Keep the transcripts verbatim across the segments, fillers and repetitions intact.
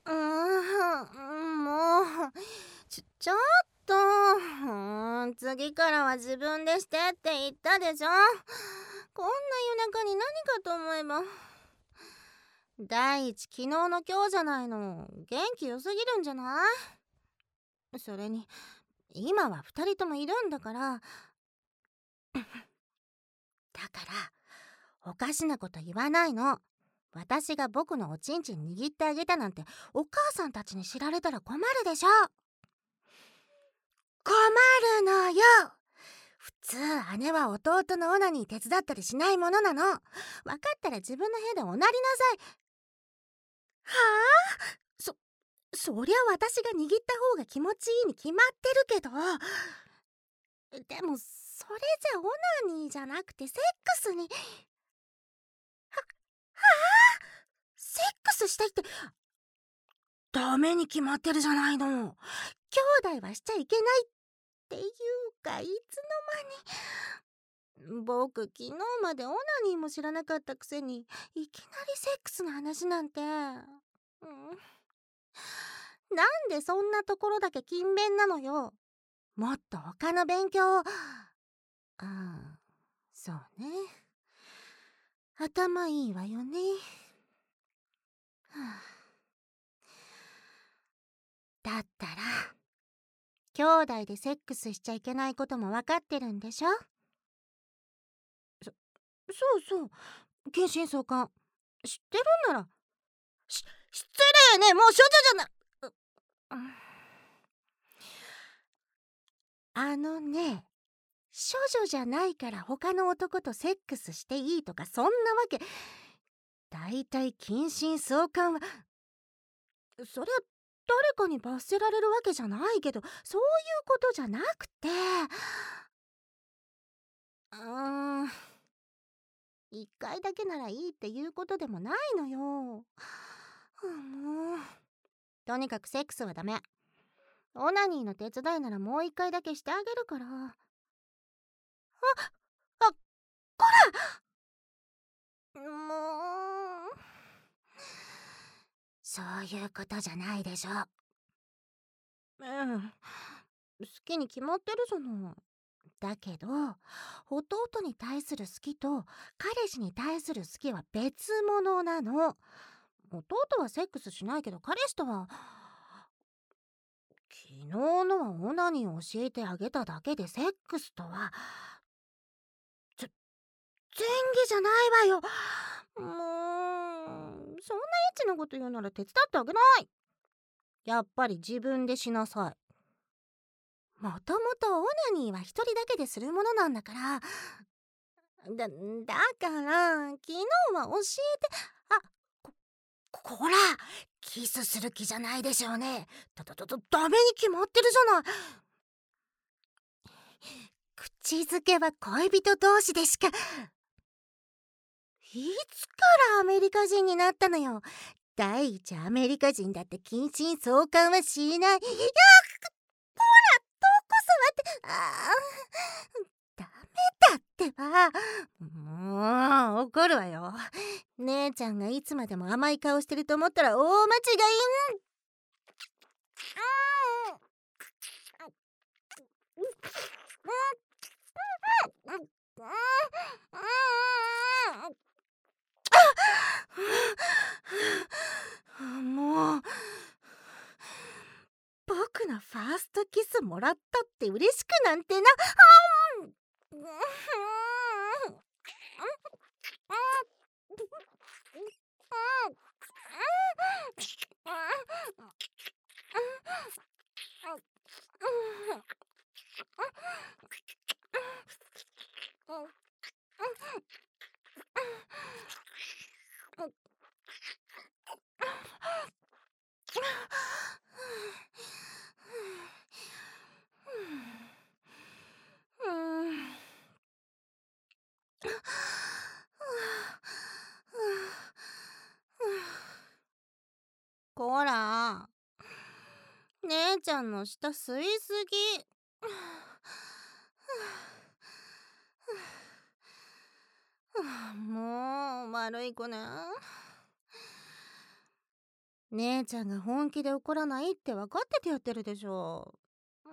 うーん、もう、ちょちょっと、うーん、次からは自分でしてって言ったでしょ。こんな夜中に何かと思えば。第一、昨日の今日じゃないの。元気良すぎるんじゃない？それに、今は二人ともいるんだから。だから、おかしなこと言わないの。私が僕のおちんちん握ってあげたなんてお母さんたちに知られたら困るでしょ。困るのよ。普通姉は弟のオナニー手伝ったりしないものなの。分かったら自分の部屋でおなりなさい。はあ、そそりゃ私が握った方が気持ちいいに決まってるけど、でもそれじゃオナニーじゃなくてセックスに。ははあ、セックスしたいってダメに決まってるじゃないの。兄弟はしちゃいけないっていうか、いつの間に。僕昨日までオナニーも知らなかったくせにいきなりセックスの話なんて、うん、なんでそんなところだけ勤勉なのよ。もっと他の勉強を。ああ、そうね、頭いいわよね。はあ、だったら兄弟でセックスしちゃいけないことも分かってるんでしょ。そそうそう、近親相関知ってるんなら。し失礼ね、もう処女じゃな。うあのね、処女じゃないから他の男とセックスしていいとかそんなわけ。だいたい近親相関は、そりゃ誰かに罰せられるわけじゃないけど、そういうことじゃなくて、うーん、一回だけならいいっていうことでもないのよ。もう、とにかくセックスはダメ。オナニーの手伝いならもう一回だけしてあげるから。あ、あ、こらもう、そういうことじゃないでしょ。うん、好きに決まってるじゃない。だけど弟に対する好きと彼氏に対する好きは別物なの。弟はセックスしないけど彼氏とは、昨日のはオナニーを教えてあげただけでセックスとはちょ前儀じゃないわよ。もう、そんなエッチなこと言うなら手伝ってあげない。やっぱり自分でしなさい。もともとオナニーは一人だけでするものなんだから。だ、だから昨日は教えて。あ、こ、こら、キスする気じゃないでしょうね。だだだだ、ダメに決まってるじゃない。口づけは恋人同士でしか。いつからアメリカ人になったのよ。第一アメリカ人だって近親相関はしない。いや、こら、どこ触って。あー、ダメだってば。もう怒るわよ。姉ちゃんがいつまでも甘い顔してると思ったら大間違い。うんうんうんうん、もう、僕のファーストキスもらったって嬉しくなんてな。あん、こら、姉ちゃんの舌吸いすぎ。もう悪い子ね。 姉ちゃんが本気で怒らないって分かっててやってるでしょ。うん。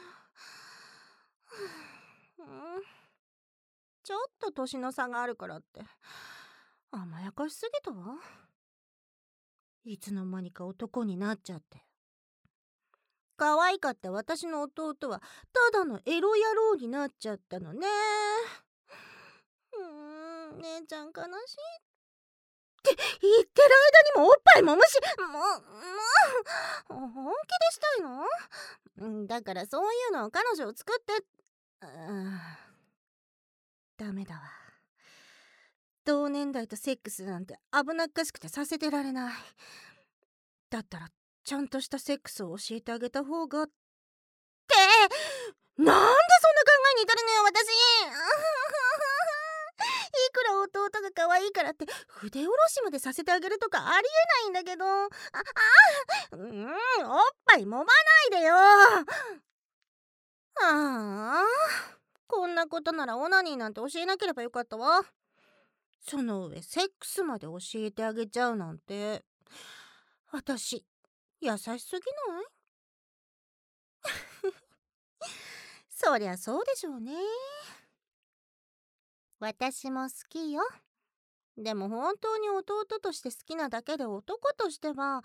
ちょっと年の差があるからって甘やかしすぎたわ。いつの間にか男になっちゃって。可愛かった私の弟はただのエロ野郎になっちゃったのね。うーん、姉ちゃん悲しいって言ってる間にもおっぱいもむし、もう、もう、本気でしたいの？うんだからそういうのを彼女を作って。うーん、ダメだわ。同年代とセックスなんて危なっかしくてさせてられない。だったらちゃんとしたセックスを教えてあげた方がって。なんでそんな考えに至るのよ私。いくら弟が可愛いからって筆下ろしまでさせてあげるとかありえないんだけど。ああうんおっぱい揉まないでよ。ああこんなことならオナニーなんて教えなければよかったわ。その上セックスまで教えてあげちゃうなんて私優しすぎない？そりゃそうでしょうね。私も好きよ。でも本当に弟として好きなだけで男としては。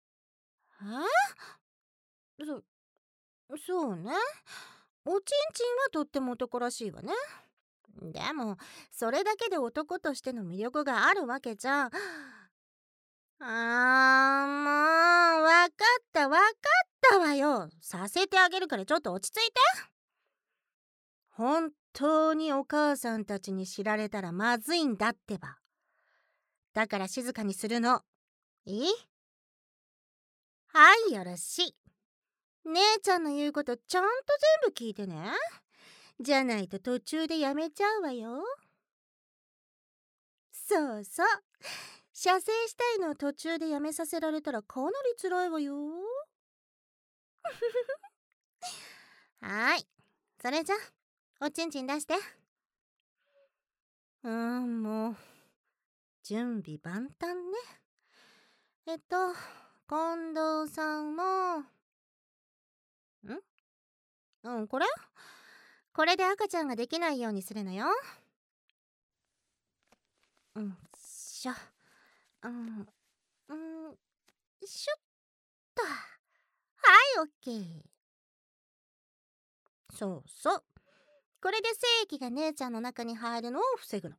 えそそうね。おちんちんはとっても男らしいわね。でもそれだけで男としての魅力があるわけじゃ。あーもうわかったわかったわよ。させてあげるからちょっと落ち着いて。本当にお母さんたちに知られたらまずいんだってば。だから静かにするの。いい？はい、よろしい。姉ちゃんの言うことちゃんと全部聞いてね。じゃないと途中でやめちゃうわよ。そうそう。射精したいのを途中でやめさせられたらかなり辛いわよ。はーい。それじゃおちんちん出して。うーんもう準備万端ね。えっと近藤さんもんうんこれこれで赤ちゃんができないようにするのよ。うんしょうんうんしょっと。はいオッケー。そうそう。これで精液が姉ちゃんの中に入るのを防ぐの。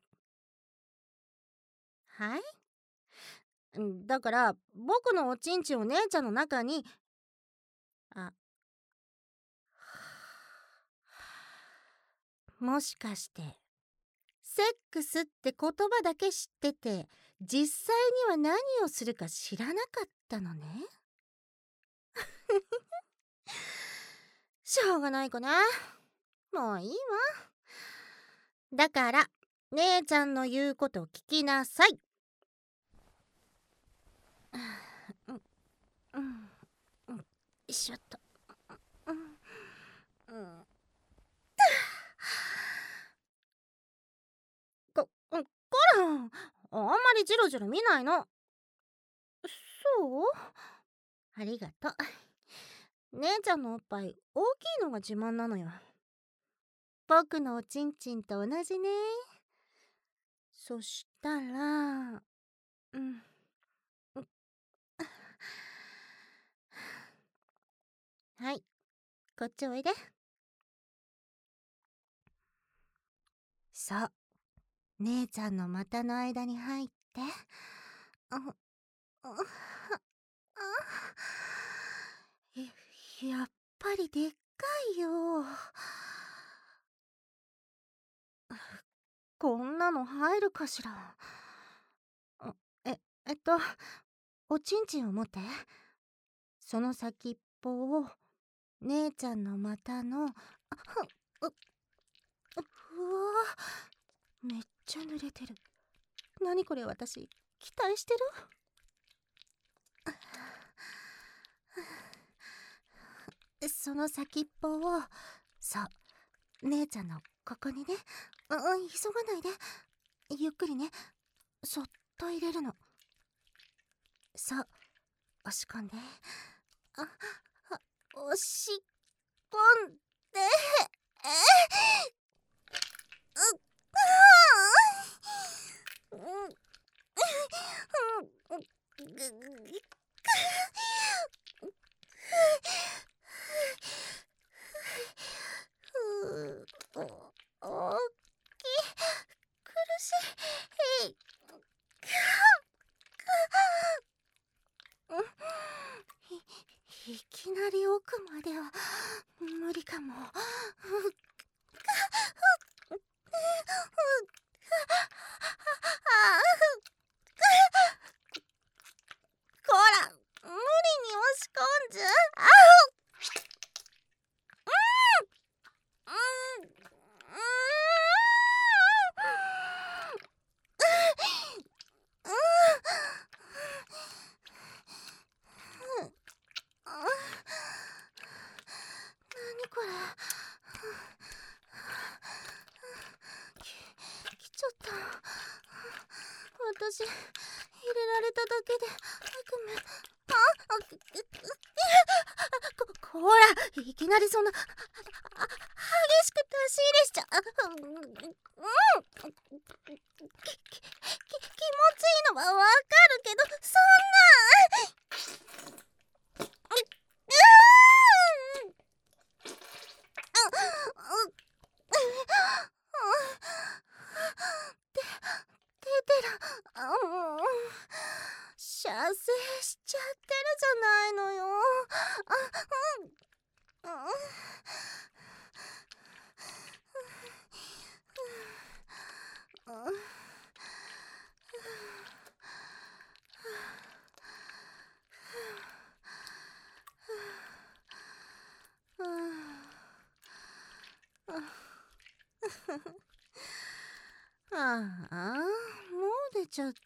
はい。うんだから僕のおちんちんを姉ちゃんの中に。あもしかしてセックスって言葉だけ知ってて実際には何をするか知らなかったのね。しょうがないかな。もういいわ。だから姉ちゃんの言うこと聞きなさい。うんうんうんよいしょっと。うんうんこコランあんまりジロジロ見ないの。そうありがとう。姉ちゃんのおっぱい大きいのが自慢なのよ。僕のおちんちんと同じね。そしたらうんはいこっちおいで。そう姉ちゃんの股の間に入って。あああややっぱりでっかいよ。こんなの入るかしら。あええっとおちんちんを持って。その先っぽを姉ちゃんの股のあうううわめっちゃ濡れてる。何これ私期待してる？その先っぽをそう姉ちゃんのここにね。うん、急がないでゆっくりねそっと入れるの。 そう押し込んで、ああ押し込んで、えうっうんうんぐぐふうお大きい苦しいいいきなり奥までは無理かも。こら無理に押し込んじゃあうんうん何これき来ちゃった。私入れられただけで悪夢。ああくここらいきなりそんなあ激しく出し入れしちゃうんうんききき気持ちいいのはわかるけどそんなテテラ、もう射精しちゃってるじゃないのよ。あ、うん、うん、ああ、もう出ちゃった。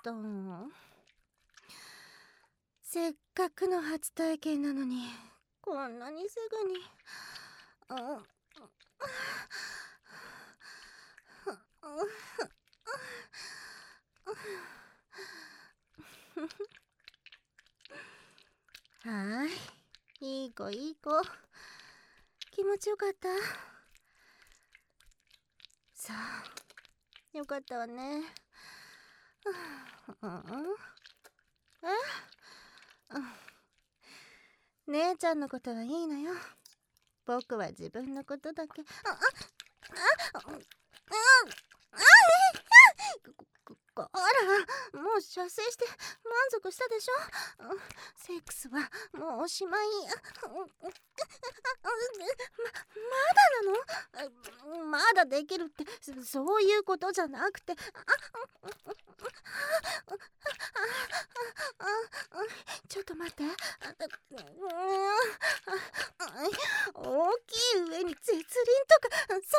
せっかくの初体験なのにこんなにすぐに。あはい、いい子いい子。気持ちよかった。さあ、よかったわね。え姉ちゃんのことはいいのよ。僕は自分のことだけ。ああああこら、もう射精して満足したでしょ。セックスはもうおしまい。ま、まだなの？まだできるってそういうことじゃなくて、ちょっと待って。大きい上に絶倫とかそんな。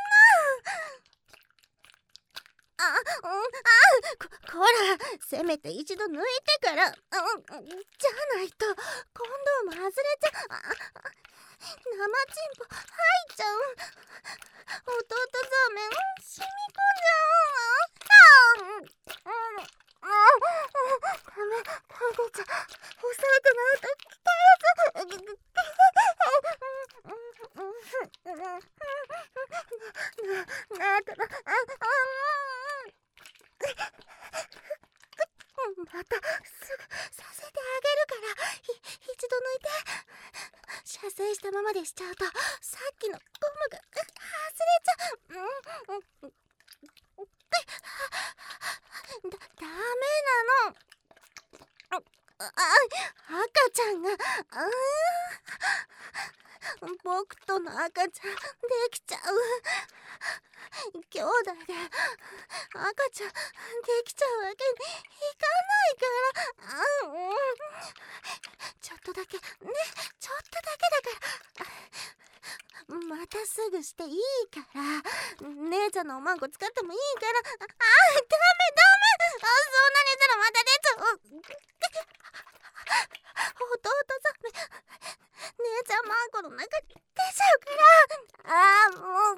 あ、うん、あ、こ、こら、せめて一度抜いてから、うん、じゃないとコンドーム外れちゃ、あ、生チンポ入っちゃう。弟ザーメン染み込んじゃう。あ、うん、ダメ、食べちゃ、抑えてないと汚いやつ。なあたら、あ、あ、またすぐさせてあげるから、ひ一度抜いて。射精したままでしちゃうとさっきのゴムが外れちゃう。うん、だ、ダメなの。あ、赤ちゃんが、あ僕との赤ちゃんできちゃう。兄弟で赤ちゃんできちゃうわけにいかないから。あ、うん、ちょっとだけね、ちょっとだけだから。またすぐしていいから。姉ちゃんのおまんこ使ってもいいから。あ、ダメダメ。あ、そんなにしたらまた出ちゃう。弟さん、姉ちゃんマンコの中に出ちゃうから。ああ、もう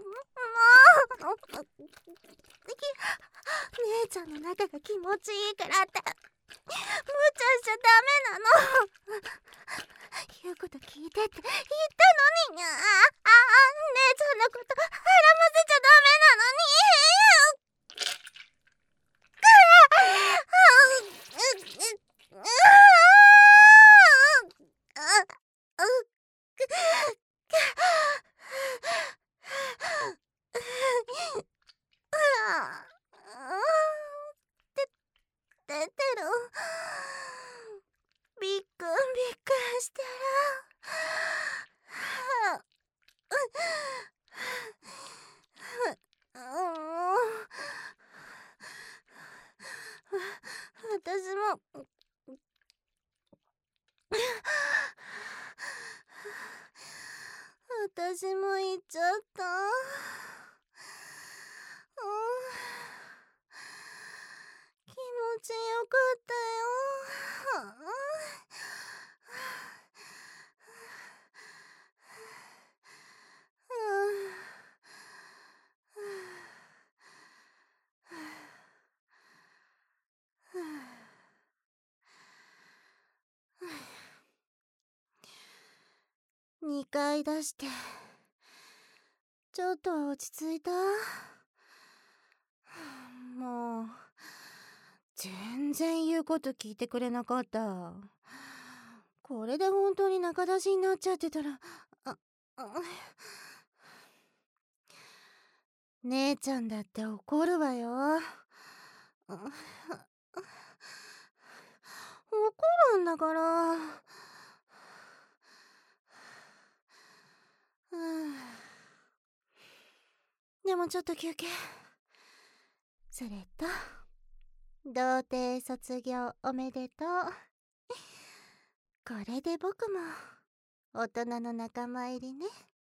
もう姉ちゃんの中が気持ちいいからって。 無茶しちゃダメなの。言うこと聞いてって言ったのに。ああ、姉ちゃんのこと絡ませちゃダメなのに。出てる。びっくんびっくんしてる。私も私も行っちゃった。気持ちよかったよ。にかい出してちょっとは落ち着いた？もう全然言うこと聞いてくれなかった。これで本当に仲出しになっちゃってたら、あ、あ姉ちゃんだって怒るわよ。怒るんだから。でもちょっと休憩。それと童貞卒業おめでとう。これで僕も大人の仲間入りね。